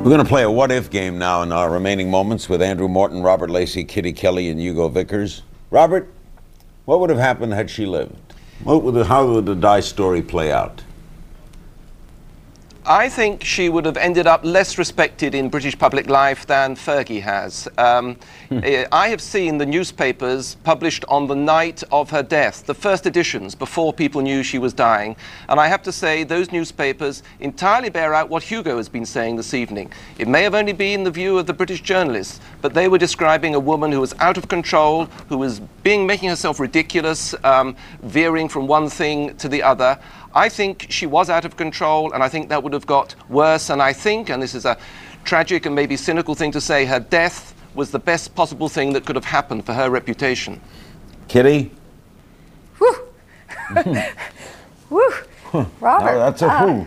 We're going to play a what-if game now in our remaining moments with Andrew Morton, Robert Lacey, Kitty Kelly, and Hugo Vickers. Robert, what would have happened had she lived? How would the Di story play out? I think she would have ended up less respected in British public life than Fergie has. I have seen the newspapers published on the night of her death, the first editions, before people knew she was dying. And I have to say, those newspapers entirely bear out what Hugo has been saying this evening. It may have only been the view of the British journalists, but they were describing a woman who was out of control, who was making herself ridiculous, veering from one thing to the other. I think she was out of control, and I think that would have got worse. And I think, and this is a tragic and maybe cynical thing to say, her death was the best possible thing that could have happened for her reputation. Kitty? Whew. Whew. Robert. No, that's a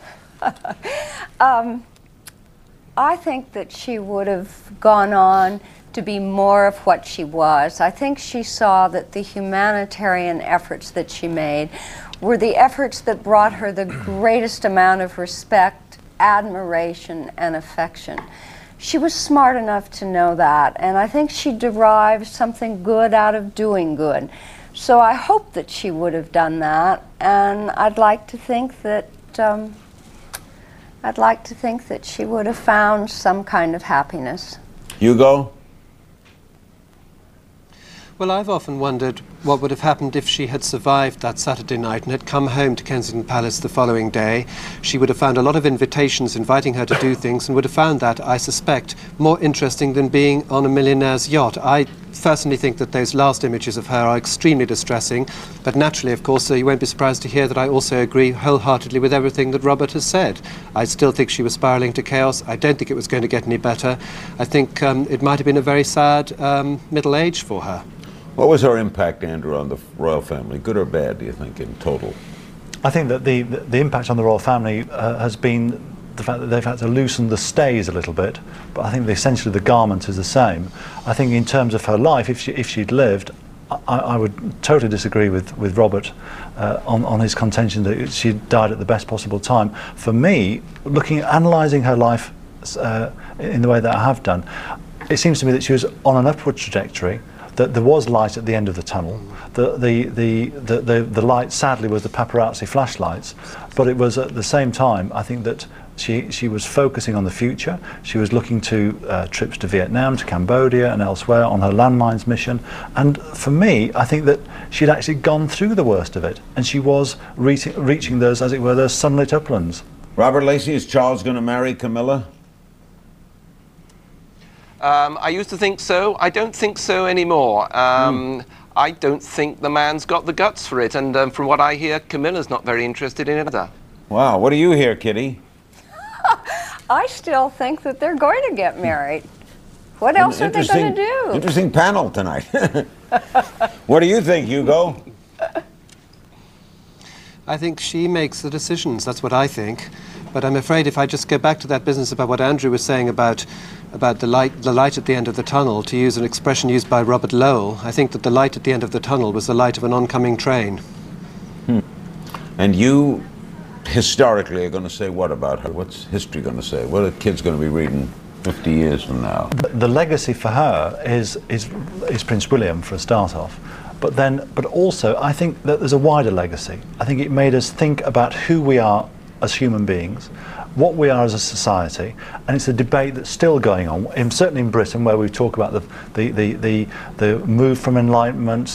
who. I think that she would have gone on to be more of what she was. I think she saw that the humanitarian efforts that she made were the efforts that brought her the greatest amount of respect, admiration, and affection. She was smart enough to know that, and I think she derived something good out of doing good. So I hope that she would have done that, and I'd like to think that she would have found some kind of happiness. Hugo? Well, I've often wondered what would have happened if she had survived that Saturday night and had come home to Kensington Palace the following day. She would have found a lot of invitations inviting her to do things and would have found that, I suspect, more interesting than being on a millionaire's yacht. I personally think that those last images of her are extremely distressing, but naturally, of course, you won't be surprised to hear that I also agree wholeheartedly with everything that Robert has said. I still think she was spiralling to chaos. I don't think it was going to get any better. I think it might have been a very sad middle age for her. What was her impact, Andrew, on the royal family? Good or bad, do you think, in total? I think that the impact on the royal family has been the fact that they've had to loosen the stays a little bit, but I think essentially the garment is the same. I think in terms of her life, if she'd lived, I would totally disagree with Robert on his contention that she died at the best possible time. For me, analysing her life in the way that I have done, it seems to me that she was on an upward trajectory, that there was light at the end of the tunnel. The light, sadly, was the paparazzi flashlights, but it was at the same time, I think that she was focusing on the future. She was looking to trips to Vietnam, to Cambodia and elsewhere on her landmines mission. And for me, I think that she'd actually gone through the worst of it, and she was reaching those, as it were, those sunlit uplands. Robert Lacey, is Charles going to marry Camilla? I used to think so. I don't think so anymore. I don't think the man's got the guts for it. And from what I hear, Camilla's not very interested in it either. Wow, what do you hear, Kitty? I still think that they're going to get married. What else are they going to do? Interesting panel tonight. What do you think, Hugo? I think she makes the decisions. That's what I think. But I'm afraid if I just go back to that business about what Andrew was saying about the light at the end of the tunnel, to use an expression used by Robert Lowell, I think that the light at the end of the tunnel was the light of an oncoming train. And you, historically, are going to say what about her? What's history going to say? What are kids going to be reading 50 years from now? The legacy for her is Prince William, for a start off. But also, I think that there's a wider legacy. I think it made us think about who we are as human beings, what we are as a society, and it's a debate that's still going on, certainly in Britain, where we talk about the move from enlightenment,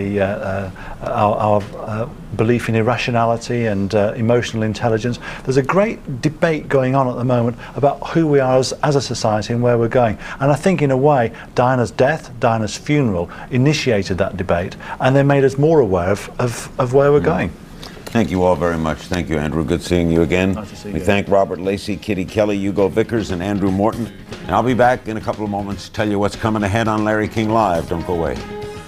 our belief in irrationality and emotional intelligence. There's a great debate going on at the moment about who we are as a society and where we're going. And I think, in a way, Diana's death, Diana's funeral, initiated that debate, and they made us more aware of where we're going. Thank you all very much. Thank you, Andrew. Good seeing you again. Nice to see you. We thank Robert Lacey, Kitty Kelly, Hugo Vickers, and Andrew Morton. And I'll be back in a couple of moments to tell you what's coming ahead on Larry King Live. Don't go away.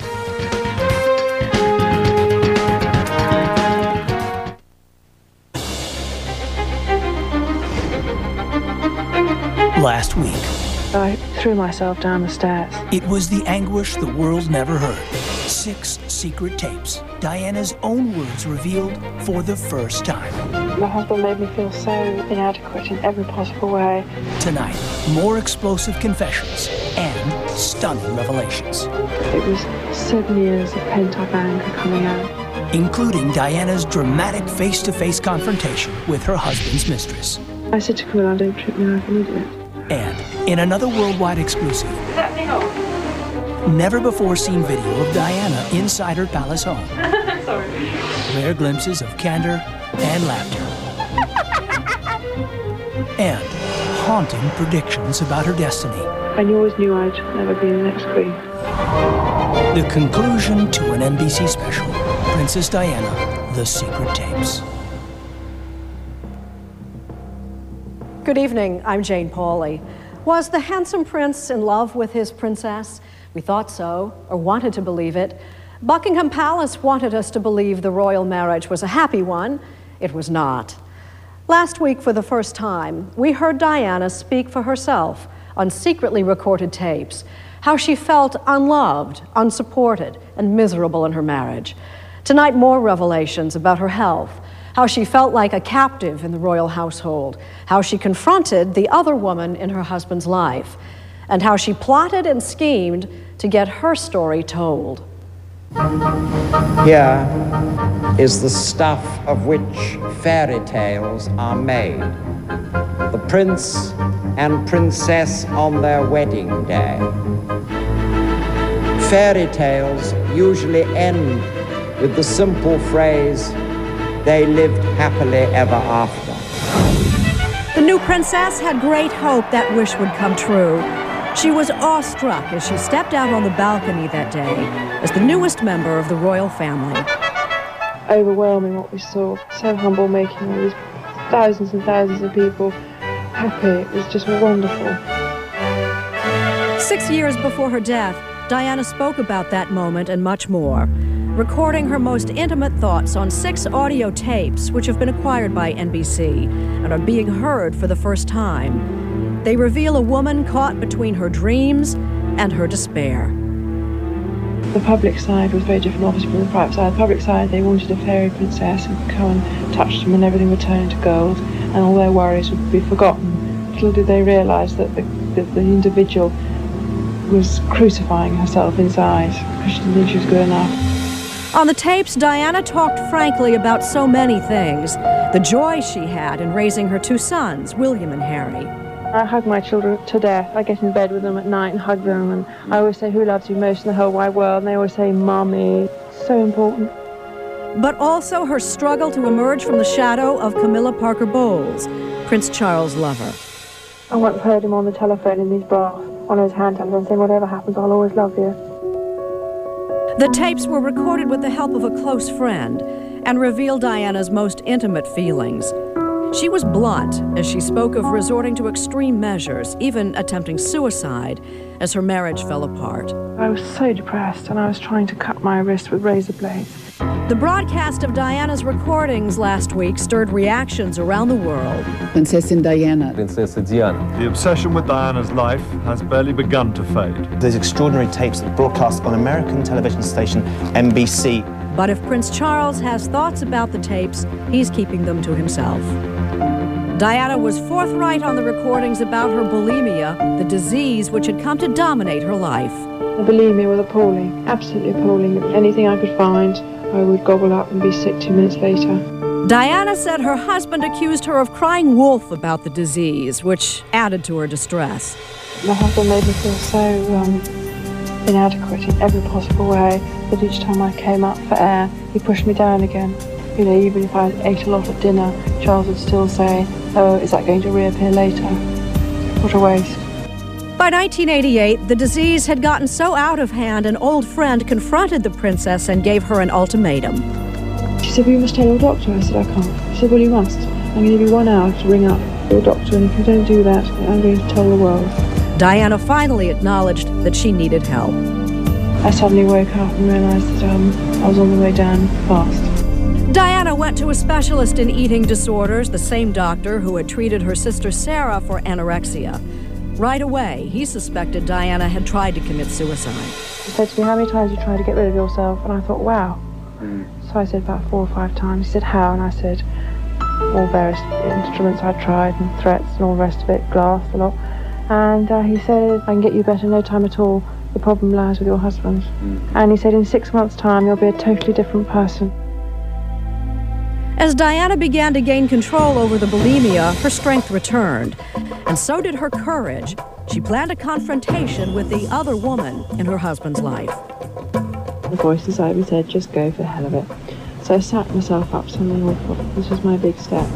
Last week, I threw myself down the stairs. it was the anguish the world never heard. 6 secret tapes. Diana's own words revealed for the first time. My husband made me feel so inadequate in every possible way. Tonight, more explosive confessions and stunning revelations, It was 7 years of pent-up anger coming out. including Diana's dramatic face-to-face confrontation with her husband's mistress. I said to Camilla, don't treat me like an idiot. And in another worldwide exclusive, never-before-seen video of Diana inside her palace home. Sorry. Rare glimpses of candor and laughter. And haunting predictions about her destiny. And you always knew I'd never be the next queen. The conclusion to an NBC special, Princess Diana, The Secret Tapes. Good evening, I'm Jane Pauley. Was the handsome prince in love with his princess? We thought so, or wanted to believe it. Buckingham Palace wanted us to believe the royal marriage was a happy one. It was not. Last week, for the first time, we heard Diana speak for herself on secretly recorded tapes, how she felt unloved, unsupported, and miserable in her marriage. Tonight, more revelations about her health, how she felt like a captive in the royal household, how she confronted the other woman in her husband's life, and how she plotted and schemed to get her story told. Here is the stuff of which fairy tales are made. The prince and princess on their wedding day. Fairy tales usually end with the simple phrase, "They lived happily ever after." The new princess had great hope that wish would come true. She was awestruck as she stepped out on the balcony that day as the newest member of the royal family. Overwhelming what we saw. So humble, making all these thousands and thousands of people happy. It was just wonderful. 6 years before her death, Diana spoke about that moment and much more, recording her most intimate thoughts on 6 audio tapes which have been acquired by NBC and are being heard for the first time. They reveal a woman caught between her dreams and her despair. The public side was very different, obviously, from the private side. The public side, they wanted a fairy princess who could come and touch them and everything would turn into gold and all their worries would be forgotten. Little did they realise that the individual was crucifying herself inside because she didn't think she was good enough. On the tapes, Diana talked frankly about so many things. The joy she had in raising her 2 sons, William and Harry. I hug my children to death. I get in bed with them at night and hug them, and I always say, who loves you most in the whole wide world? And they always say, Mommy. It's so important. But also her struggle to emerge from the shadow of Camilla Parker Bowles, Prince Charles' lover. I once heard him on the telephone in his bath, on his hand telephone, saying, whatever happens, I'll always love you. The tapes were recorded with the help of a close friend and reveal Diana's most intimate feelings. She was blunt as she spoke of resorting to extreme measures, even attempting suicide, as her marriage fell apart. I was so depressed, and I was trying to cut my wrist with razor blades. The broadcast of Diana's recordings last week stirred reactions around the world. Princess Diana. Princess Diana. The obsession with Diana's life has barely begun to fade. Those extraordinary tapes that broadcast on American television station NBC. But if Prince Charles has thoughts about the tapes, he's keeping them to himself. Diana was forthright on the recordings about her bulimia, the disease which had come to dominate her life. The bulimia was appalling, absolutely appalling. Anything I could find, I would gobble up and be sick 2 minutes later. Diana said her husband accused her of crying wolf about the disease, which added to her distress. My husband made me feel so inadequate in every possible way that each time I came up for air, he pushed me down again. You know, even if I ate a lot at dinner, Charles would still say, oh, is that going to reappear later? What a waste. By 1988, the disease had gotten so out of hand, an old friend confronted the princess and gave her an ultimatum. She said, well, you must tell your doctor. I said, I can't. She said, well, you must. I'm going to give you 1 hour to ring up your doctor, and if you don't do that, I'm going to tell the world. Diana finally acknowledged that she needed help. I suddenly woke up and realised that I was on the way down fast. Diana went to a specialist in eating disorders, the same doctor who had treated her sister Sarah for anorexia. Right away, he suspected Diana had tried to commit suicide. He said to me, how many times have you tried to get rid of yourself? And I thought, wow. So I said about 4 or 5 times. He said, how? And I said, all various instruments I tried and threats and all the rest of it, glass a lot. And he said, I can get you better in no time at all. The problem lies with your husband. And he said, in 6 months' time, you'll be a totally different person. As Diana began to gain control over the bulimia, her strength returned, and so did her courage. She planned a confrontation with the other woman in her husband's life. The voice inside me said, just go for the hell of it. So I sat myself up something awful. This was my big step.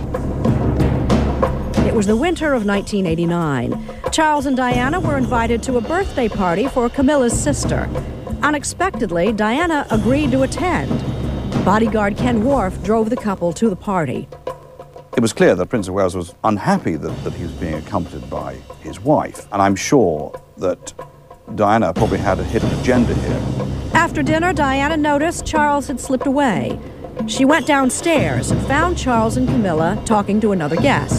It was the winter of 1989. Charles and Diana were invited to a birthday party for Camilla's sister. Unexpectedly, Diana agreed to attend. Bodyguard Ken Wharf drove the couple to the party. It was clear that Prince of Wales was unhappy that he was being accompanied by his wife, and I'm sure that Diana probably had a hidden agenda here. After dinner, Diana noticed Charles had slipped away. She went downstairs and found Charles and Camilla talking to another guest.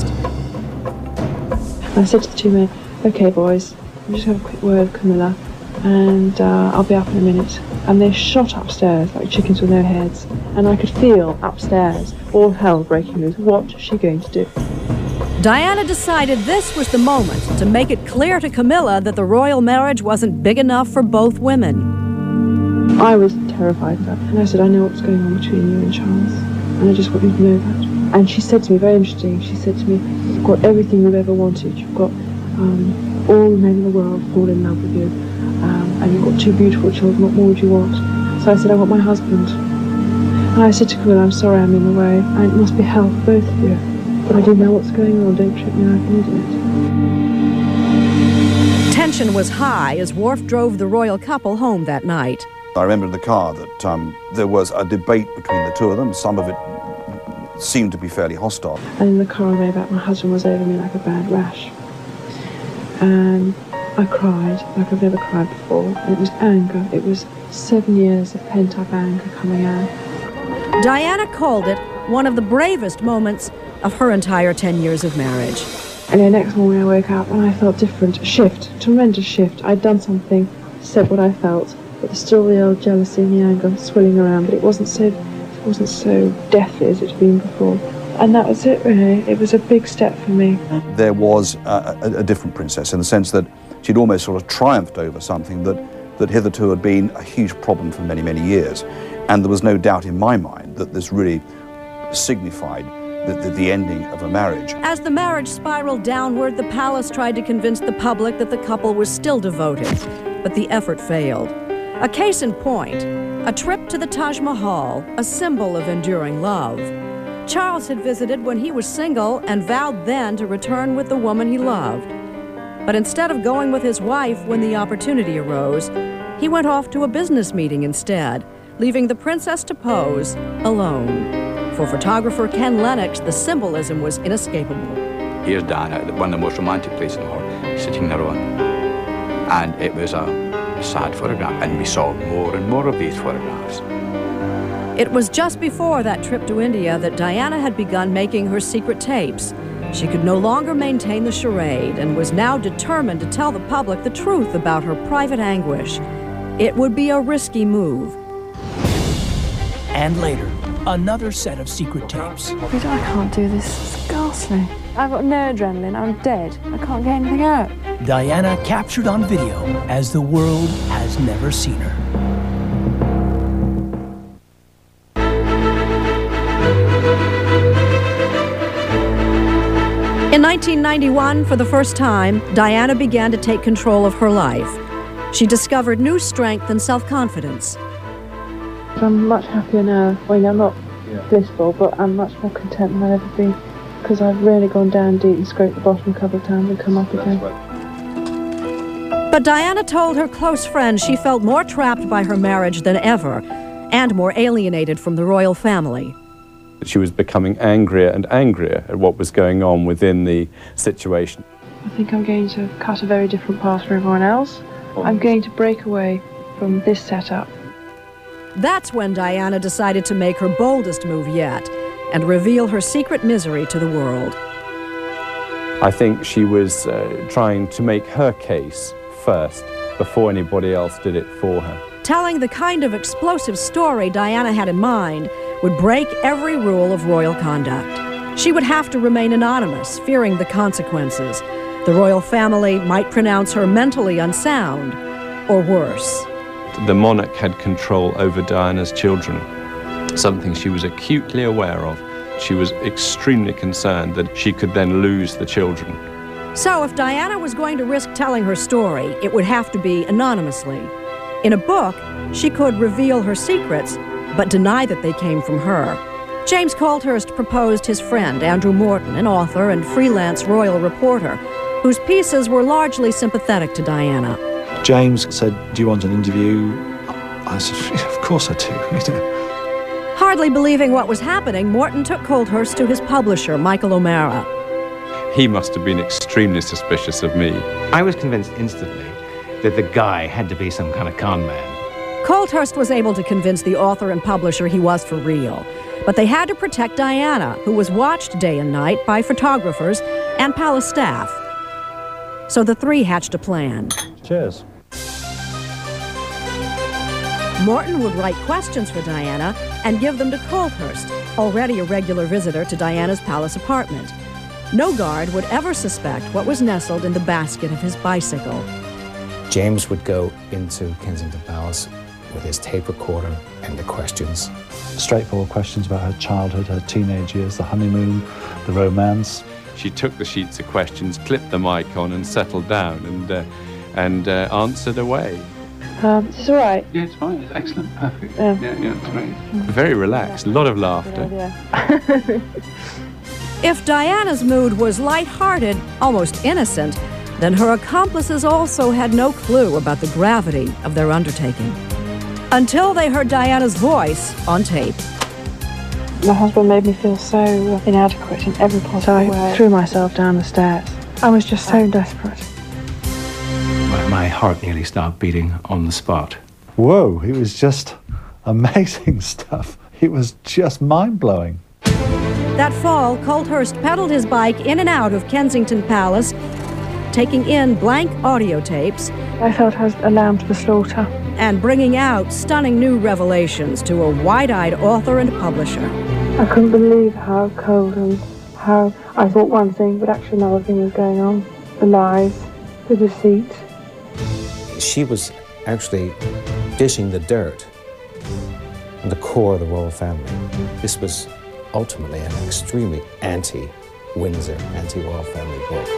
I said to the two men, okay boys, I'm just going to have a quick word with Camilla and I'll be up in a minute. And they shot upstairs like chickens with no heads, and I could feel upstairs all hell breaking loose. What is she going to do? Diana decided this was the moment to make it clear to Camilla that the royal marriage wasn't big enough for both women. I was terrified of that, and I said, I know what's going on between you and Charles, and I just want you to know that. And she said to me, very interesting, she said to me, you've got everything you've ever wanted. You've got all the men in the world fall in love with you. And you've got two beautiful children, what more would you want? So I said, I want my husband. And I said to Camilla, I'm sorry I'm in the way, and it must be hell for both of you. But I didn't know what's going on, don't trip me like an idiot. Tension was high as Wharf drove the royal couple home that night. I remember in the car that there was a debate between the two of them. Some of it seemed to be fairly hostile. And in the car on the way back, my husband was over me like a bad rash. And I cried like I've never cried before, and it was anger. It was 7 years of pent-up anger coming out. Diana called it one of the bravest moments of her entire 10 years of marriage. And the next morning I woke up and I felt different. A shift, tremendous shift. I'd done something, said what I felt, but there's still the old jealousy and the anger swirling around, but it wasn't so deathly as it had been before. And that was it, really. It was a big step for me. There was a different princess in the sense that she'd almost sort of triumphed over something that hitherto had been a huge problem for many, many years. And there was no doubt in my mind that this really signified the ending of a marriage. As the marriage spiraled downward, the palace tried to convince the public that the couple was still devoted, but the effort failed. A case in point, a trip to the Taj Mahal, a symbol of enduring love. Charles had visited when he was single and vowed then to return with the woman he loved. But instead of going with his wife when the opportunity arose, he went off to a business meeting instead, leaving the princess to pose alone. For photographer Ken Lennox, the symbolism was inescapable. Here's Diana at one of the most romantic places in the world, sitting there on. And it was a sad photograph, and we saw more and more of these photographs. It was just before that trip to India that Diana had begun making her secret tapes. She could no longer maintain the charade and was now determined to tell the public the truth about her private anguish. It would be a risky move. And later, another set of secret tapes. I can't do this. It's ghastly. I've got no adrenaline. I'm dead. I can't get anything out. Diana captured on video as the world has never seen her. In 1991, for the first time, Diana began to take control of her life. She discovered new strength and self-confidence. I'm much happier now. I mean, I'm not blissful, but I'm much more content than I've ever been, because I've really gone down deep and scraped the bottom a couple of times and come up again. But Diana told her close friends she felt more trapped by her marriage than ever, and more alienated from the royal family. She was becoming angrier and angrier at what was going on within the situation. I think I'm going to cut a very different path from everyone else. I'm going to break away from this setup. That's when Diana decided to make her boldest move yet and reveal her secret misery to the world. I think she was trying to make her case first before anybody else did it for her. Telling the kind of explosive story Diana had in mind would break every rule of royal conduct. She would have to remain anonymous, fearing the consequences. The royal family might pronounce her mentally unsound, or worse. The monarch had control over Diana's children, something she was acutely aware of. She was extremely concerned that she could then lose the children. So if Diana was going to risk telling her story, it would have to be anonymously. In a book, she could reveal her secrets, but deny that they came from her. James Colthurst proposed his friend, Andrew Morton, an author and freelance royal reporter, whose pieces were largely sympathetic to Diana. James said, "Do you want an interview?" I said, "Yeah, of course I do." Hardly believing what was happening, Morton took Colthurst to his publisher, Michael O'Mara. He must have been extremely suspicious of me. I was convinced instantly that the guy had to be some kind of con man. Colthurst was able to convince the author and publisher he was for real. But they had to protect Diana, who was watched day and night by photographers and palace staff. So the three hatched a plan. Cheers. Morton would write questions for Diana and give them to Colthurst, already a regular visitor to Diana's palace apartment. No guard would ever suspect what was nestled in the basket of his bicycle. James would go into Kensington Palace with his tape recorder and the questions. Straightforward questions about her childhood, her teenage years, the honeymoon, the romance. She took the sheets of questions, clipped the mic on and settled down and answered away. Is this all right? Yeah, it's fine. It's excellent. Perfect. Yeah, it's great. Very relaxed, a lot of laughter. If Diana's mood was light-hearted, almost innocent, then her accomplices also had no clue about the gravity of their undertaking. Until they heard Diana's voice on tape. My husband made me feel so inadequate in every possible way. I threw myself down the stairs. I was just so desperate. My heart nearly stopped beating on the spot. Whoa, it was just amazing stuff. It was just mind-blowing. That fall, Colthurst pedaled his bike in and out of Kensington Palace, taking in blank audio tapes. I felt I was a lamb to the slaughter. And bringing out stunning new revelations to a wide-eyed author and publisher. I couldn't believe how cold and how I thought one thing, but actually another thing was going on. The lies, the deceit. She was actually dishing the dirt on the core of the royal family. This was ultimately an extremely anti-Windsor, anti-royal family book.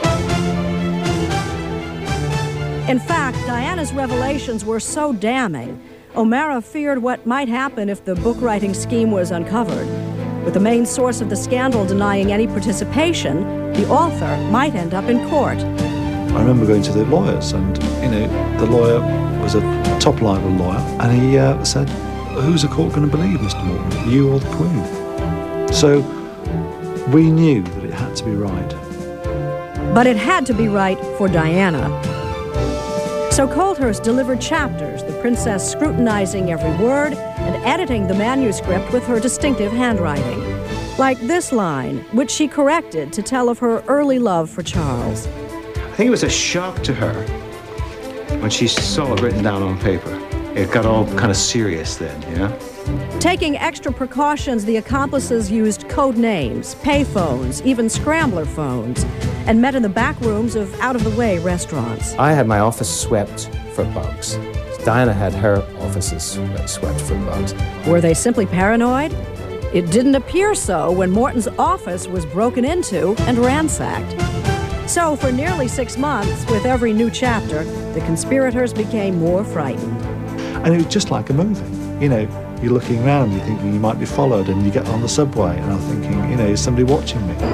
In fact, Diana's revelations were so damning, O'Mara feared what might happen if the book-writing scheme was uncovered. With the main source of the scandal denying any participation, the author might end up in court. I remember going to the lawyers, and, the lawyer was a top-level lawyer, and he said, "Who's the court going to believe, Mr. Morton, you or the Queen?" So we knew that it had to be right. But it had to be right for Diana. So Colthurst delivered chapters, the princess scrutinizing every word and editing the manuscript with her distinctive handwriting. Like this line, which she corrected to tell of her early love for Charles. I think it was a shock to her when she saw it written down on paper. It got all kind of serious then, Taking extra precautions, the accomplices used code names, payphones, even scrambler phones, and met in the back rooms of out-of-the-way restaurants. I had my office swept for bugs. Diana had her offices swept for bugs. Were they simply paranoid? It didn't appear so when Morton's office was broken into and ransacked. So for nearly 6 months, with every new chapter, the conspirators became more frightened. And it was just like a movie. You're looking around, you're thinking you might be followed, and you get on the subway, and I'm thinking, is somebody watching me?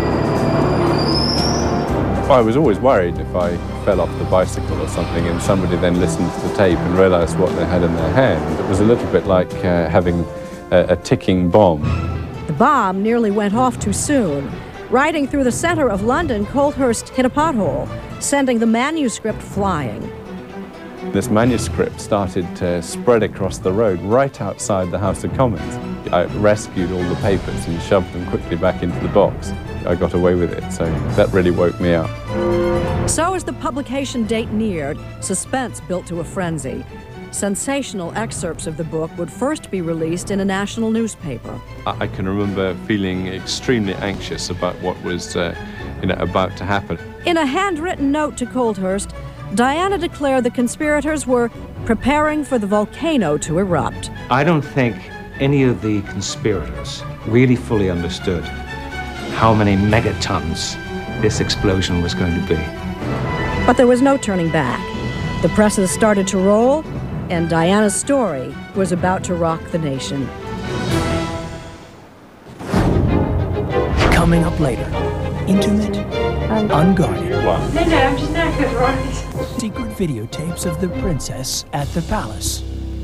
I was always worried if I fell off the bicycle or something and somebody then listened to the tape and realised what they had in their hand. It was a little bit like having a ticking bomb. The bomb nearly went off too soon. Riding through the centre of London, Colthurst hit a pothole, sending the manuscript flying. This manuscript started to spread across the road right outside the House of Commons. I rescued all the papers and shoved them quickly back into the box. I got away with it, so that really woke me up. So as the publication date neared, suspense built to a frenzy. Sensational excerpts of the book would first be released in a national newspaper. I can remember feeling extremely anxious about what was about to happen. In a handwritten note to Coldhurst, Diana declared the conspirators were preparing for the volcano to erupt. I don't think any of the conspirators really fully understood how many megatons this explosion was going to be. But there was no turning back. The presses started to roll, and Diana's story was about to rock the nation. Coming up later, intimate, unguarded. No, I'm just knackered, right? Secret videotapes of the princess at the palace.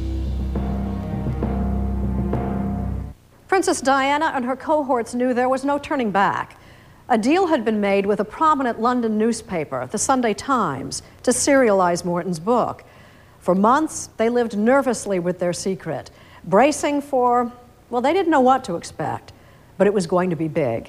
Princess Diana and her cohorts knew there was no turning back. A deal had been made with a prominent London newspaper, the Sunday Times, to serialize Morton's book. For months, they lived nervously with their secret, bracing for, well, they didn't know what to expect, but it was going to be big.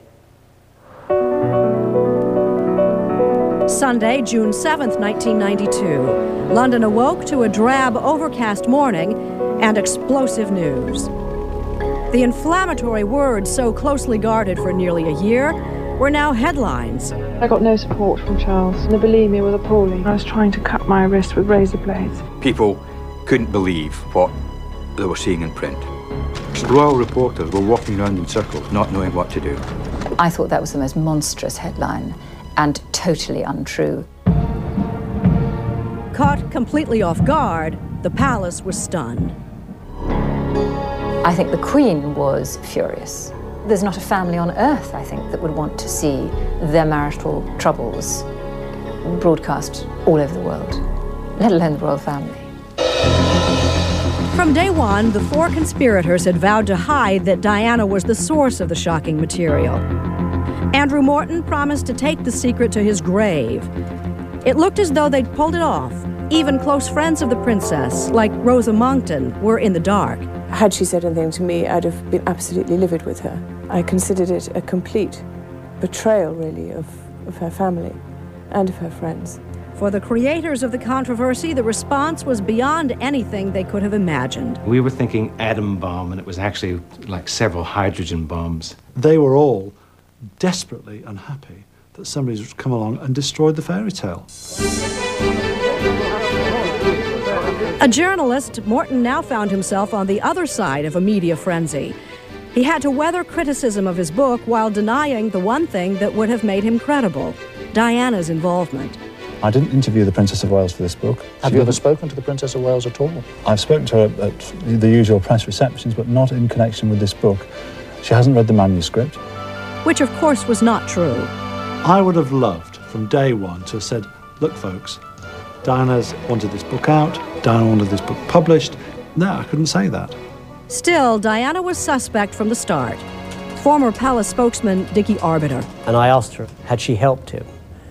Sunday, June 7th, 1992. London awoke to a drab, overcast morning and explosive news. The inflammatory words so closely guarded for nearly a year were now headlines. I got no support from Charles. The bulimia was appalling. I was trying to cut my wrist with razor blades. People couldn't believe what they were seeing in print. Royal reporters were walking around in circles, not knowing what to do. I thought that was the most monstrous headline and totally untrue. Caught completely off guard, the palace was stunned. I think the Queen was furious. There's not a family on earth, I think, that would want to see their marital troubles broadcast all over the world, let alone the royal family. From day one, the four conspirators had vowed to hide that Diana was the source of the shocking material. Andrew Morton promised to take the secret to his grave. It looked as though they'd pulled it off. Even close friends of the princess, like Rosa Monckton, were in the dark. Had she said anything to me, I'd have been absolutely livid with her. I considered it a complete betrayal, really, of her family and of her friends. For the creators of the controversy, the response was beyond anything they could have imagined. We were thinking atom bomb, and it was actually like several hydrogen bombs. They were all desperately unhappy that somebody's come along and destroyed the fairy tale. A journalist, Morton now found himself on the other side of a media frenzy. He had to weather criticism of his book while denying the one thing that would have made him credible, Diana's involvement. I didn't interview the Princess of Wales for this book. Have you ever spoken to the Princess of Wales at all? I've spoken to her at the usual press receptions, but not in connection with this book. She hasn't read the manuscript. Which, of course, was not true. I would have loved, from day one, to have said, look, folks, Diana's wanted this book out, Diana wanted this book published. No, I couldn't say that. Still, Diana was suspect from the start. Former palace spokesman Dickie Arbiter. And I asked her, had she helped him?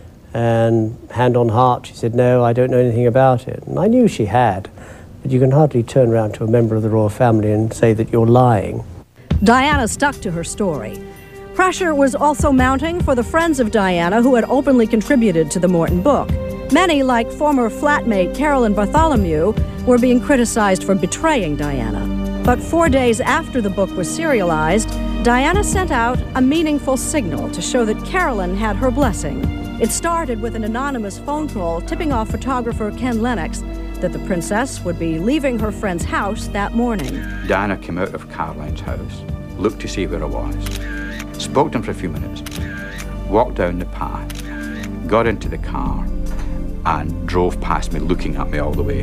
And hand on heart, she said, no, I don't know anything about it. And I knew she had, but you can hardly turn around to a member of the royal family and say that you're lying. Diana stuck to her story. Pressure was also mounting for the friends of Diana who had openly contributed to the Morton book. Many, like former flatmate Carolyn Bartholomew, were being criticized for betraying Diana. But 4 days after the book was serialized, Diana sent out a meaningful signal to show that Carolyn had her blessing. It started with an anonymous phone call tipping off photographer Ken Lennox that the princess would be leaving her friend's house that morning. Diana came out of Caroline's house, looked to see where I was, spoke to him for a few minutes, walked down the path, got into the car, and drove past me, looking at me all the way.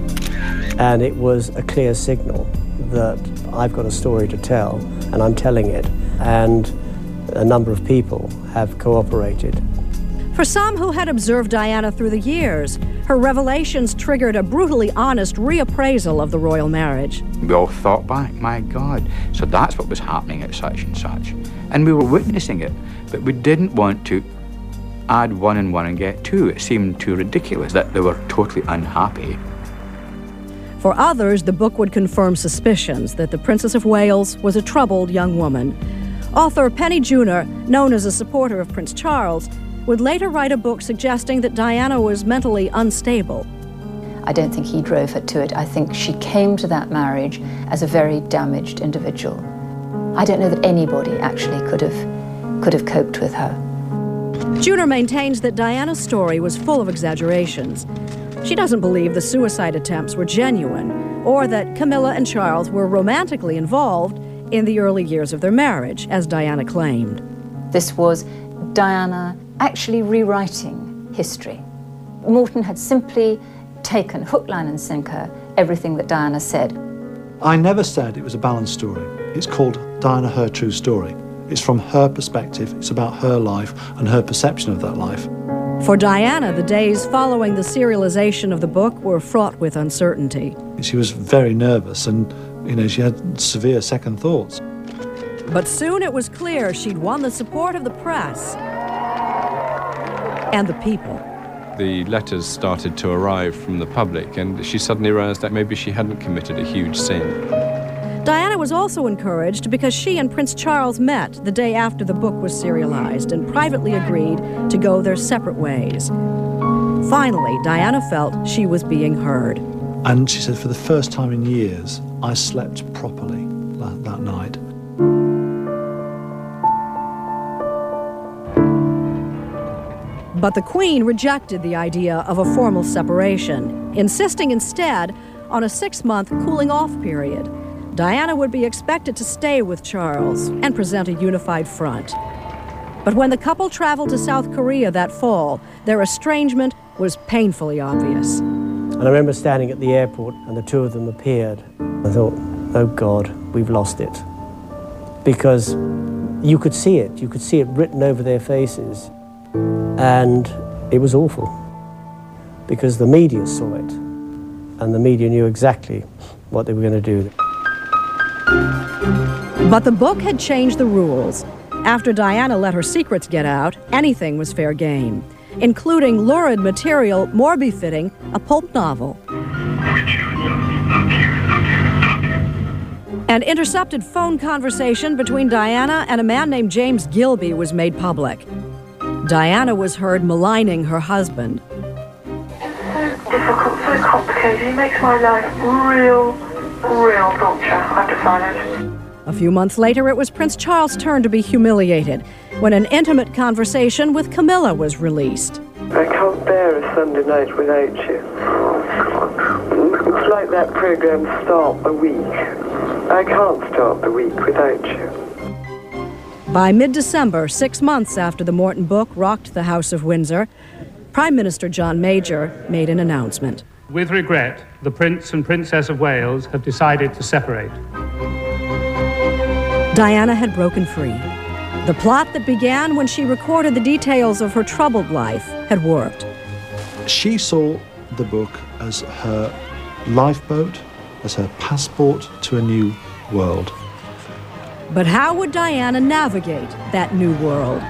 And it was a clear signal that I've got a story to tell, and I'm telling it, and a number of people have cooperated. For some who had observed Diana through the years, her revelations triggered a brutally honest reappraisal of the royal marriage. We all thought back, my God, so that's what was happening at such and such. And we were witnessing it, but we didn't want to add 1 and 1 and get 2. It seemed too ridiculous that they were totally unhappy. For others, the book would confirm suspicions that the Princess of Wales was a troubled young woman. Author Penny Junor, known as a supporter of Prince Charles, would later write a book suggesting that Diana was mentally unstable. I don't think he drove her to it. I think she came to that marriage as a very damaged individual. I don't know that anybody actually could have coped with her. Juner maintains that Diana's story was full of exaggerations. She doesn't believe the suicide attempts were genuine, or that Camilla and Charles were romantically involved in the early years of their marriage, as Diana claimed. This was Diana actually rewriting history. Morton had simply taken hook, line and sinker everything that Diana said. I never said it was a balanced story. It's called Diana, Her True Story. It's from her perspective, it's about her life and her perception of that life. For Diana, the days following the serialization of the book were fraught with uncertainty. She was very nervous and, she had severe second thoughts. But soon it was clear she'd won the support of the press and the people. The letters started to arrive from the public, and she suddenly realized that maybe she hadn't committed a huge sin. Diana was also encouraged because she and Prince Charles met the day after the book was serialized and privately agreed to go their separate ways. Finally, Diana felt she was being heard. And she said, for the first time in years, I slept properly that night. But the Queen rejected the idea of a formal separation, insisting instead on a 6-month cooling-off period. Diana would be expected to stay with Charles and present a unified front. But when the couple traveled to South Korea that fall, their estrangement was painfully obvious. And I remember standing at the airport and the two of them appeared. I thought, oh God, we've lost it. Because you could see it written over their faces. And it was awful. Because the media saw it. And the media knew exactly what they were going to do. But the book had changed the rules. After Diana let her secrets get out, anything was fair game, including lurid material more befitting a pulp novel. An intercepted phone conversation between Diana and a man named James Gilby was made public. Diana was heard maligning her husband. It's so difficult, so complicated. It makes my life real torture, I've decided. A few months later, it was Prince Charles' turn to be humiliated when an intimate conversation with Camilla was released. I can't bear a Sunday night without you. Looks like that program stopped a week. I can't stop a week without you. By mid-December, 6 months after the Morton book rocked the House of Windsor, Prime Minister John Major made an announcement. With regret, the Prince and Princess of Wales have decided to separate. Diana had broken free. The plot that began when she recorded the details of her troubled life had worked. She saw the book as her lifeboat, as her passport to a new world. But how would Diana navigate that new world?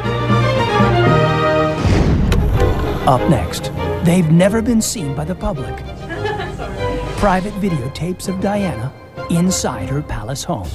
Up next, they've never been seen by the public. Private videotapes of Diana inside her palace home.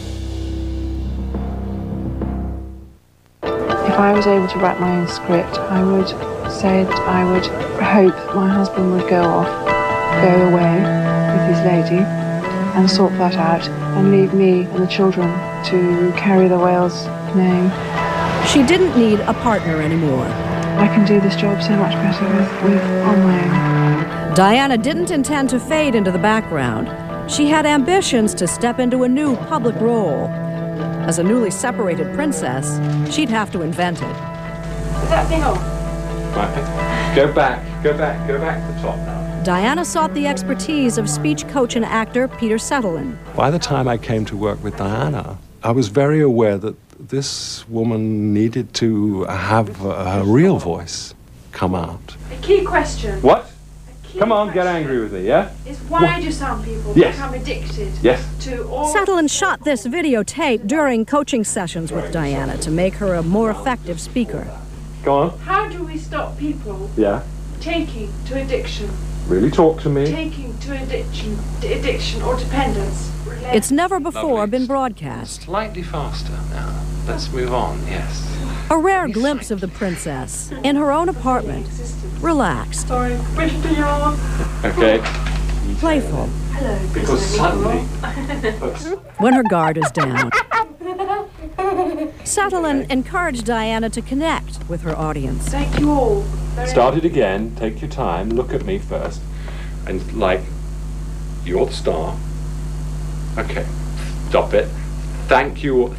If I was able to write my own script, I would say that I would hope that my husband would go away with his lady and sort that out and leave me and the children to carry the Wales name. She didn't need a partner anymore. I can do this job so much better on my own. Diana didn't intend to fade into the background. She had ambitions to step into a new public role. As a newly separated princess, she'd have to invent it. Is that thing on? Right. Go back to the top now. Diana sought the expertise of speech coach and actor Peter Sutherland. By the time I came to work with Diana, I was very aware that this woman needed to have her real voice come out. A key question. What? Come on, get angry with me, yeah? Is why do some people become addicted to all... Sutherland shot this videotape during coaching sessions with Diana to make her a more effective speaker. Go on. How do we stop people taking to addiction? Really talk to me. Taking to addiction or dependence. It's never before been broadcast. Slightly faster now. Let's move on, yes. A rare glimpse of the princess in her own apartment, relaxed, Sorry, wish to yawn. Okay. playful, Hello. Because suddenly... when her guard is down. Sutherland encouraged Diana to connect with her audience. Thank you all. Start it again, take your time, look at me first, and like, you're the star. Okay, stop it. Thank you all.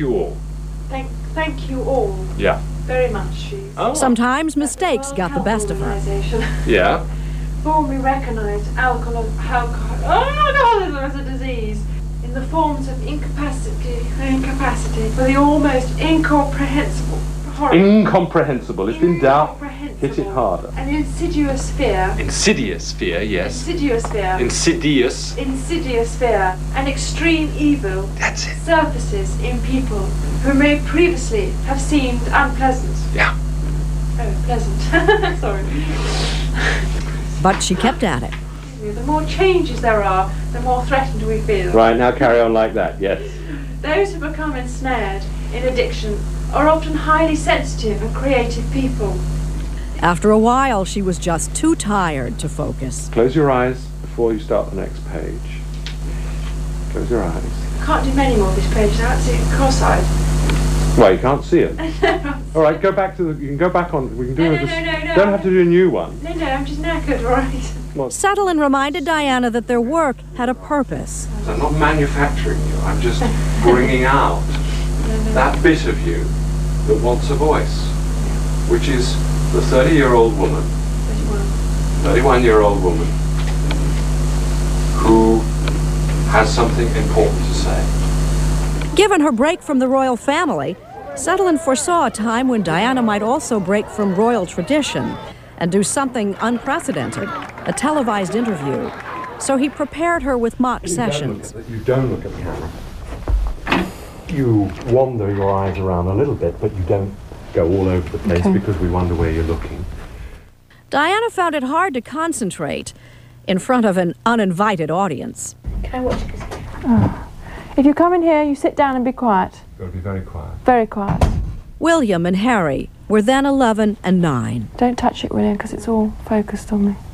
Thank you all Yeah. very much. Sometimes mistakes got the best of her. Yeah. Formally recognised alcoholism as a disease in the forms of incapacity for the almost incomprehensible. Incomprehensible. If in doubt, hit it harder. An insidious fear. Insidious fear, yes. Insidious fear. Insidious. Insidious fear. An extreme evil. That's it. Surfaces in people who may previously have seemed unpleasant. Yeah. Oh, pleasant. Sorry. But she kept at it. The more changes there are, the more threatened we feel. Right, now carry on like that, yes. Those who become ensnared in addiction are often highly sensitive and creative people. After a while, she was just too tired to focus. Close your eyes before you start the next page. Close your eyes. I can't do many more of these pages now, it's cross-eyed. Well, you can't see it. All right, go back to the... You can go back on... We can do No, this. no, Don't have to do a new one. No, I'm just knackered, all right? Sutherland reminded Diana that their work had a purpose. I'm not manufacturing you. I'm just bringing out that bit of you that wants a voice, which is the 30-year-old woman, 31-year-old woman, who has something important to say. Given her break from the royal family, Sutherland foresaw a time when Diana might also break from royal tradition and do something unprecedented, a televised interview. So he prepared her with mock sessions. You don't look at the camera. You wander your eyes around a little bit, but you don't go all over the place because we wonder where you're looking. Diana found it hard to concentrate in front of an uninvited audience. Can I watch this? If you come in here, you sit down and be quiet. You've got to be very quiet. Very quiet. William and Harry were then 11 and 9. Don't touch it, William, because it's all focused on me.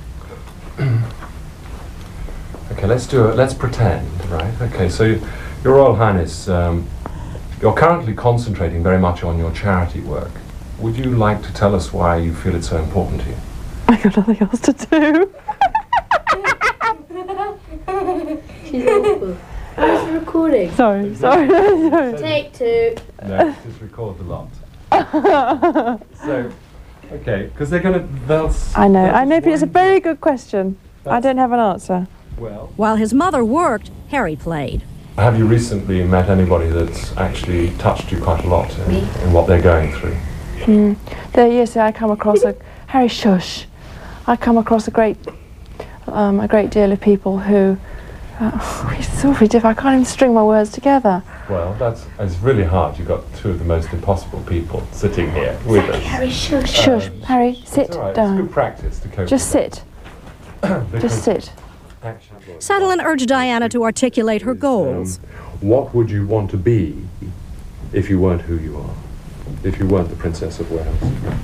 Okay, let's do it. Let's pretend, right? Okay, so Your Royal Highness, you're currently concentrating very much on your charity work. Would you like to tell us why you feel it's so important to you? I got nothing else to do. She's awful. Where's the recording? Sorry. Take 2. No, just record a lot. So, okay, because they'll... I know, but it's a very good question. I don't have an answer. Well... While his mother worked, Harry played. Have you recently met anybody that's actually touched you quite a lot in what they're going through? Yes, I come across Harry, shush. I come across a great deal of people who... it's awfully difficult. I can't even string my words together. Well, it's really hard. You've got two of the most impossible people sitting here with us. Harry, shush. Shush. Harry, sit all right. down. It's good practice to cope Just sit. Just sit. Sutherland urged Diana to articulate her goals. What would you want to be if you weren't who you are? If you weren't the Princess of Wales?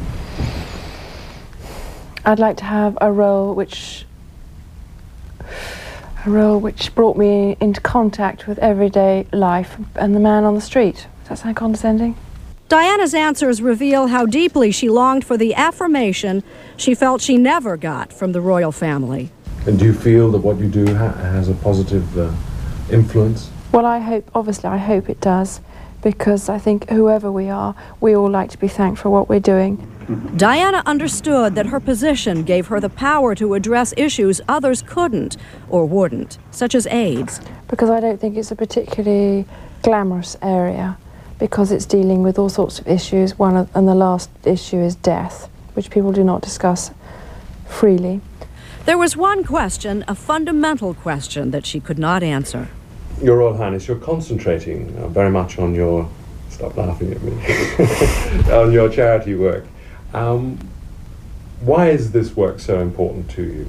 I'd like to have a role which brought me into contact with everyday life and the man on the street. Does that sound condescending? Diana's answers reveal how deeply she longed for the affirmation she felt she never got from the royal family. And do you feel that what you do has a positive influence? Well, I hope it does, because I think whoever we are, we all like to be thanked for what we're doing. Diana understood that her position gave her the power to address issues others couldn't or wouldn't, such as AIDS. Because I don't think it's a particularly glamorous area, because it's dealing with all sorts of issues. And the last issue is death, which people do not discuss freely. There was one question, a fundamental question, that she could not answer. Your Royal Highness, you're concentrating very much on your... Stop laughing at me. on your charity work. Why is this work so important to you?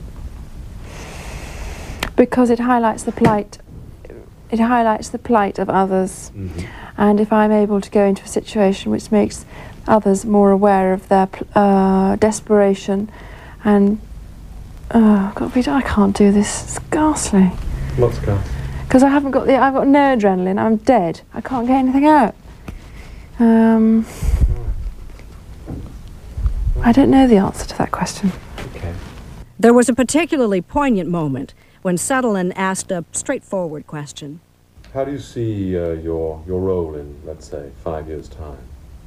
Because it highlights the plight. It highlights the plight of others, And if I'm able to go into a situation which makes others more aware of their desperation and I can't do this. It's ghastly. What's ghastly? Because I've got no adrenaline. I'm dead. I can't get anything out. I don't know the answer to that question. Okay. There was a particularly poignant moment when Sutherland asked a straightforward question. How do you see your role in, let's say, 5 years' time?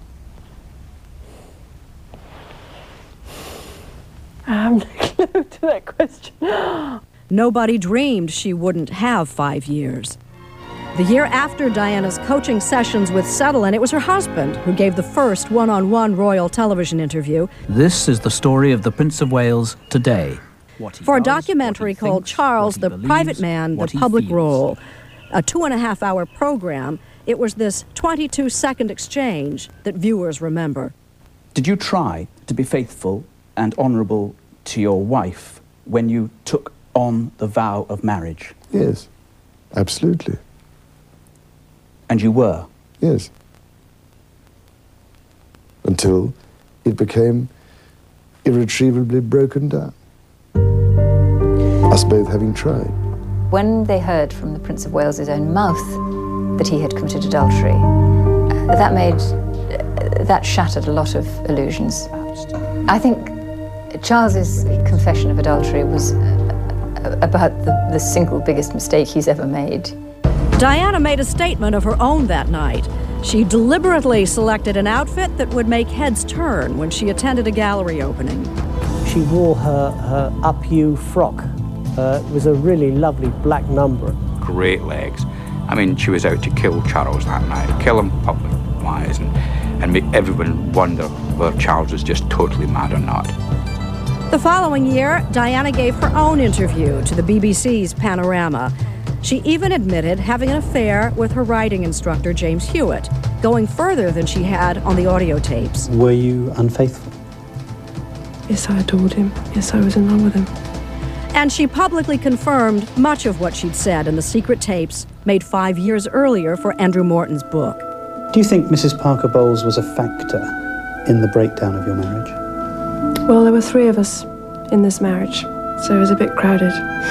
I have no clue to that question. Nobody dreamed she wouldn't have 5 years. The year after Diana's coaching sessions with Sutherland, it was her husband who gave the first one-on-one royal television interview. This is the story of the Prince of Wales today. For a documentary called Charles, the Private Man, the Public Role. A 2.5-hour program, it was this 22-second exchange that viewers remember. Did you try to be faithful and honourable to your wife when you took on the vow of marriage? Yes, absolutely. And you were? Yes. Until it became irretrievably broken down. Us both having tried. When they heard from the Prince of Wales' own mouth that he had committed adultery, that shattered a lot of illusions. I think Charles's confession of adultery was about the single biggest mistake he's ever made. Diana made a statement of her own that night. She deliberately selected an outfit that would make heads turn when she attended a gallery opening. She wore her up-you frock. It was a really lovely black number. Great legs. I mean, she was out to kill Charles that night, kill him public-wise, and make everyone wonder whether Charles was just totally mad or not. The following year, Diana gave her own interview to the BBC's Panorama. She even admitted having an affair with her writing instructor, James Hewitt, going further than she had on the audio tapes. Were you unfaithful? Yes, I adored him. Yes, I was in love with him. And she publicly confirmed much of what she'd said in the secret tapes made 5 years earlier for Andrew Morton's book. Do you think Mrs. Parker Bowles was a factor in the breakdown of your marriage? Well, there were 3 of us in this marriage, so it was a bit crowded.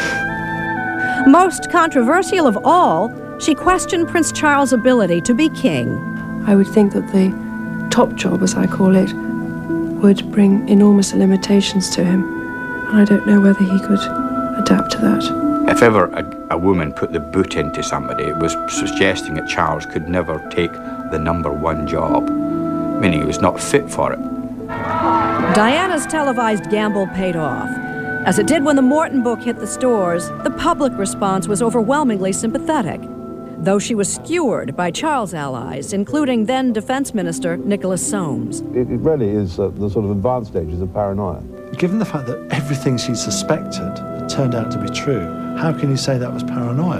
Most controversial of all, she questioned Prince Charles' ability to be king. I would think that the top job, as I call it, would bring enormous limitations to him. And I don't know whether he could adapt to that. If ever a woman put the boot into somebody, it was suggesting that Charles could never take the #1 job, meaning he was not fit for it. Diana's televised gamble paid off. As it did when the Morton book hit the stores, the public response was overwhelmingly sympathetic, though she was skewered by Charles' allies, including then Defense Minister Nicholas Soames. It really is the sort of advanced stages of paranoia. Given the fact that everything she suspected turned out to be true, how can you say that was paranoia?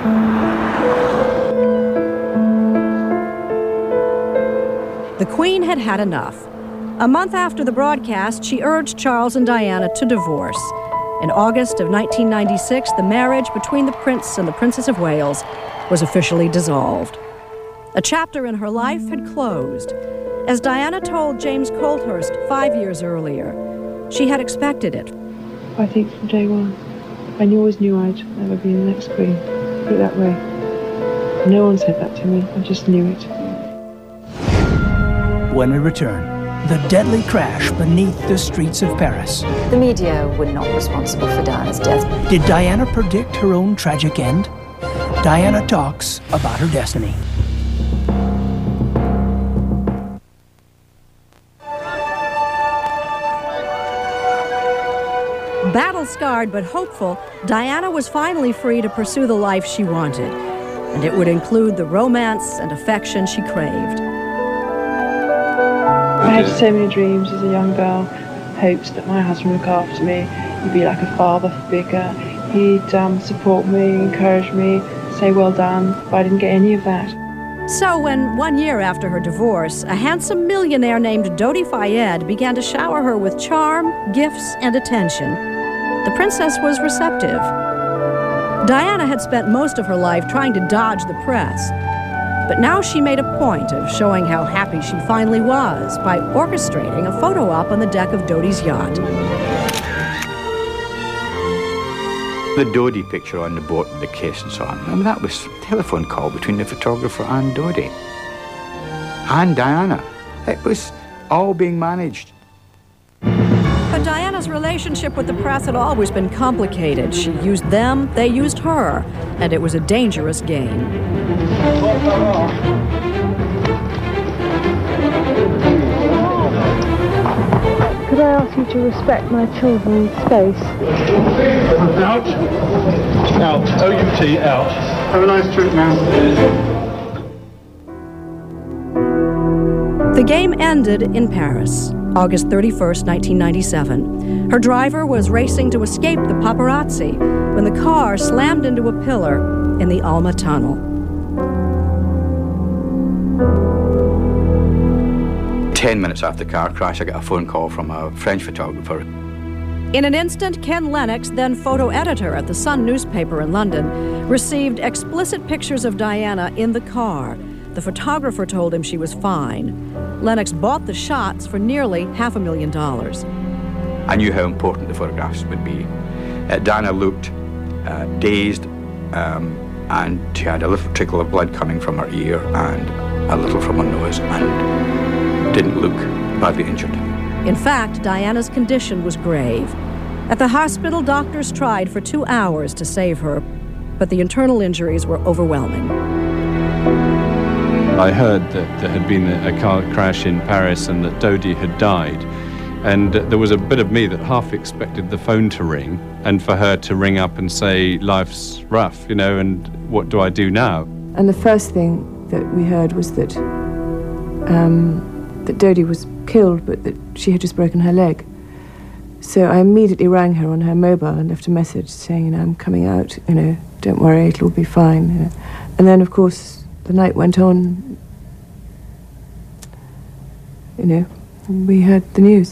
The Queen had had enough. A month after the broadcast, she urged Charles and Diana to divorce. In August of 1996, the marriage between the Prince and the Princess of Wales was officially dissolved. A chapter in her life had closed. As Diana told James Colthurst 5 years earlier, she had expected it. I think from day one, I always knew I'd never be the next Queen. Put it that way. No one said that to me, I just knew it. When we return, the deadly crash beneath the streets of Paris. The media were not responsible for Diana's death. Did Diana predict her own tragic end? Diana talks about her destiny. Battle-scarred but hopeful, Diana was finally free to pursue the life she wanted, and it would include the romance and affection she craved. I had so many dreams as a young girl, hopes that my husband would look after me, he'd be like a father figure, he'd support me, encourage me, say well done, but I didn't get any of that. So when 1 year after her divorce, a handsome millionaire named Dodi Fayed began to shower her with charm, gifts, and attention, the princess was receptive. Diana had spent most of her life trying to dodge the press. But now she made a point of showing how happy she finally was by orchestrating a photo op on the deck of Dodi's yacht. The Dodi picture on the boat with the case and so on, I mean, that was a telephone call between the photographer and Dodi. And Diana. It was all being managed. But Diana's relationship with the press had always been complicated. She used them, they used her, and it was a dangerous game. Could I ask you to respect my children's space? Out. Out. O-U-T, out. Have a nice trip now. The game ended in Paris, August 31st, 1997. Her driver was racing to escape the paparazzi when the car slammed into a pillar in the Alma Tunnel. 10 minutes after the car crash, I got a phone call from a French photographer. In an instant, Ken Lennox, then photo editor at the Sun newspaper in London, received explicit pictures of Diana in the car. The photographer told him she was fine. Lennox bought the shots for nearly $500,000. I knew how important the photographs would be. Diana looked dazed, and she had a little trickle of blood coming from her ear and a little from her nose, and didn't look badly injured. In fact, Diana's condition was grave. At the hospital, doctors tried for 2 hours to save her, but the internal injuries were overwhelming. I heard that there had been a car crash in Paris and that Dodi had died. And there was a bit of me that half expected the phone to ring and for her to ring up and say, life's rough, you know, and what do I do now? And the first thing that we heard was that that Dodi was killed, but that she had just broken her leg. So I immediately rang her on her mobile and left a message saying, you know, I'm coming out, you know, don't worry, it'll be fine. You know. And then, of course, the night went on, you know, and we heard the news.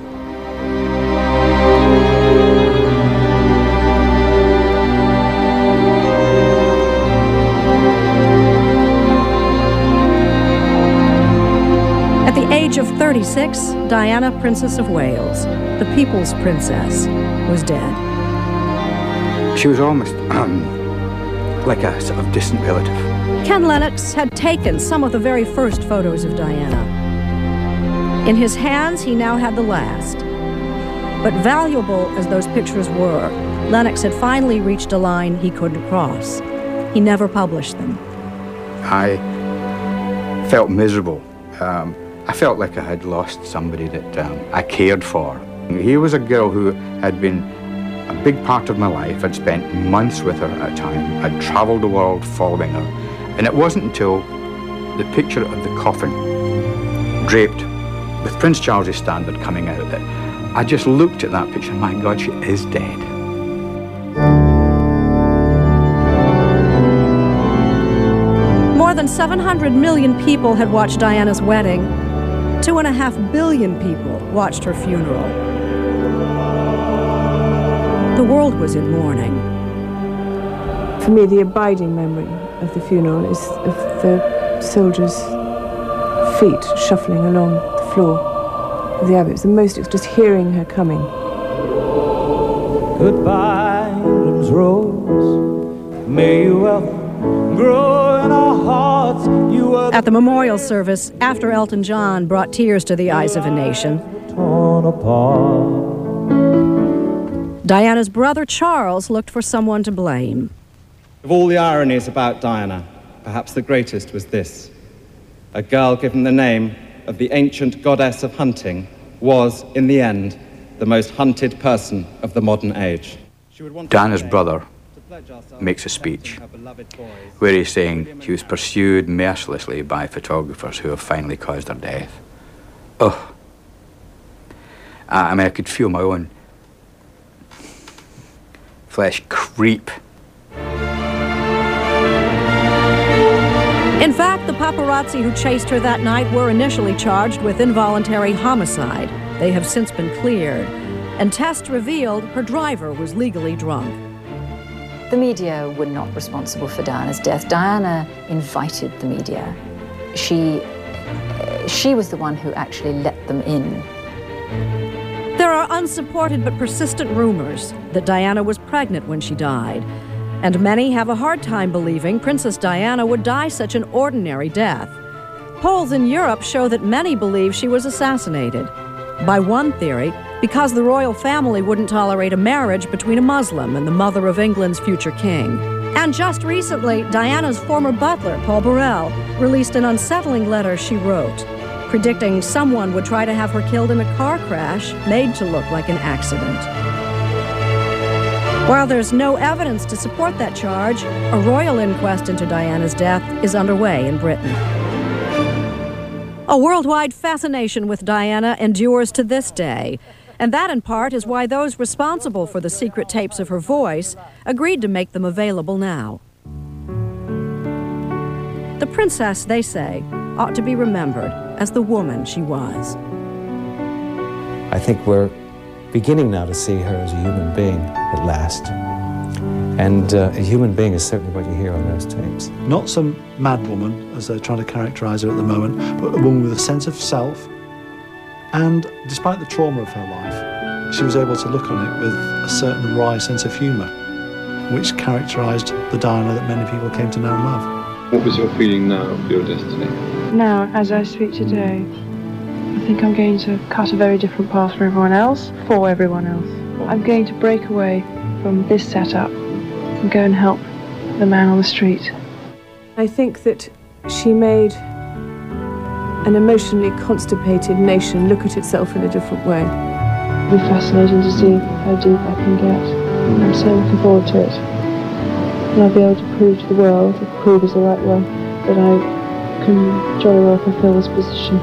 At the age of 36, Diana, Princess of Wales, the People's Princess, was dead. She was almost like a sort of distant relative. Ken Lennox had taken some of the very first photos of Diana. In his hands, he now had the last. But valuable as those pictures were, Lennox had finally reached a line he couldn't cross. He never published them. I felt miserable. I felt like I had lost somebody that I cared for. Here was a girl who had been a big part of my life. I'd spent months with her at a time. I'd traveled the world following her. And it wasn't until the picture of the coffin, draped with Prince Charles's standard coming out, that I just looked at that picture and, my God, she is dead. More than 700 million people had watched Diana's wedding. 2.5 billion people watched her funeral. The world was in mourning. For me, the abiding memory of the funeral is of the soldiers' feet shuffling along the floor of the abbey. It was the most, it was just hearing her coming. Goodbye, England's rose. May you ever grow in our hearts. You are At the memorial service, after Elton John brought tears to the eyes of a nation, torn apart. Diana's brother Charles looked for someone to blame. Of all the ironies about Diana, perhaps the greatest was this. A girl given the name of the ancient goddess of hunting was, in the end, the most hunted person of the modern age. Diana's brother makes a speech where he's saying she was pursued mercilessly by photographers who have finally caused her death. Oh. I mean, I could feel my own flesh creep. In fact, the paparazzi who chased her that night were initially charged with involuntary homicide. They have since been cleared, and tests revealed her driver was legally drunk. The media were not responsible for Diana's death. Diana invited the media. She was the one who actually let them in. There are unsupported but persistent rumors that Diana was pregnant when she died, and many have a hard time believing Princess Diana would die such an ordinary death. Polls in Europe show that many believe she was assassinated. By one theory, because the royal family wouldn't tolerate a marriage between a Muslim and the mother of England's future king. And just recently, Diana's former butler, Paul Burrell, released an unsettling letter she wrote, predicting someone would try to have her killed in a car crash made to look like an accident. While there's no evidence to support that charge, a royal inquest into Diana's death is underway in Britain. A worldwide fascination with Diana endures to this day, and that in part is why those responsible for the secret tapes of her voice agreed to make them available now. The princess, they say, ought to be remembered as the woman she was. I think we're beginning now to see her as a human being at last. And a human being is certainly what you hear on those tapes. Not some mad woman, as they're trying to characterise her at the moment, but a woman with a sense of self. And despite the trauma of her life, she was able to look on it with a certain wry sense of humour, which characterised the Diana that many people came to know and love. What was your feeling now of your destiny? Now, as I speak today, I think I'm going to cut a very different path from everyone else, for everyone else. I'm going to break away from this setup and go and help the man on the street. I think that she made an emotionally constipated nation look at itself in a different way. It'll be fascinating to see how deep I can get. I'm so looking forward to it. And I'll be able to prove to the world, if prove is the right word, that I can jolly well fulfill this position.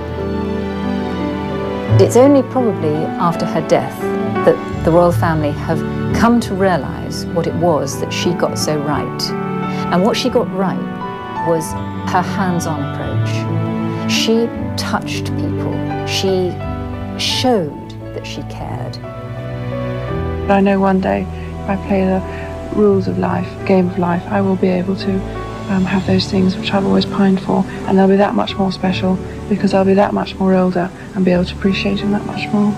It's only probably after her death that the royal family have come to realise what it was that she got so right. And what she got right was her hands-on approach. She touched people. She showed that she cared. But I know one day, if I play the rules of life, game of life, I will be able to have those things which I've always pined for, and they'll be that much more special because I'll be that much more older and be able to appreciate them that much more.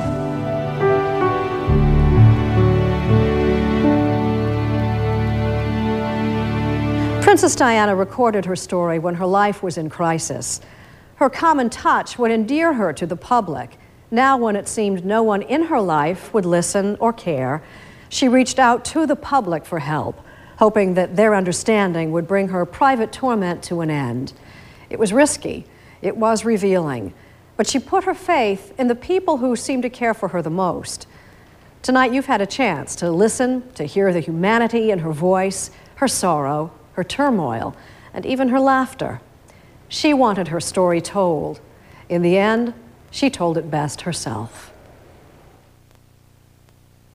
Princess Diana recorded her story when her life was in crisis. Her common touch would endear her to the public. Now, when it seemed no one in her life would listen or care, she reached out to the public for help, hoping that their understanding would bring her private torment to an end. It was risky, it was revealing, but she put her faith in the people who seemed to care for her the most. Tonight, you've had a chance to listen, to hear the humanity in her voice, her sorrow, her turmoil, and even her laughter. She wanted her story told. In the end, she told it best herself.